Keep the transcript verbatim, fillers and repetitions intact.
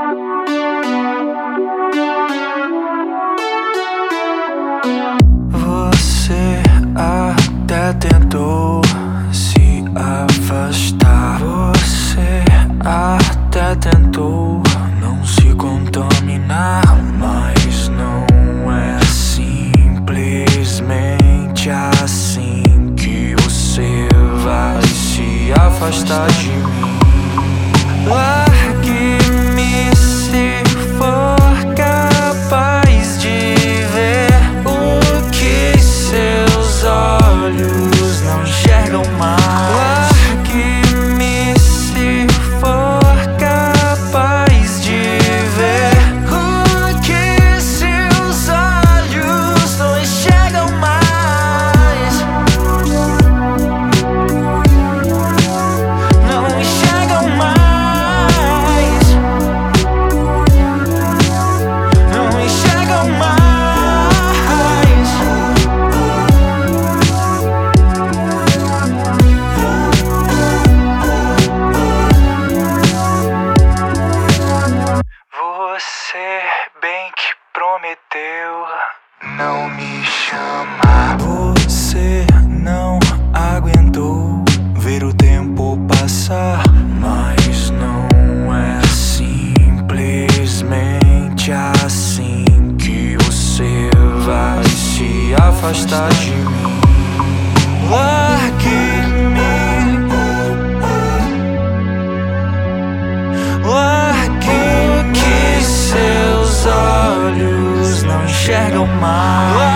Você até tentou se afastar. Você até tentou não se contaminar, mas não é simplesmente assim que você vai se afastar de mim. Largue-me se for capaz de ver o que seus olhos não enxergam mais. Largue-me se for capaz de ver o que seus olhos não enxergam mais. Não enxergam mais. Não enxergam mais. Você bem que prometeu não me chamar. Você não aguentou ver o tempo passar, mas não é simplesmente assim que você vai se afastar de mim. Largue-me, largue o que seus olhos não enxergam mais.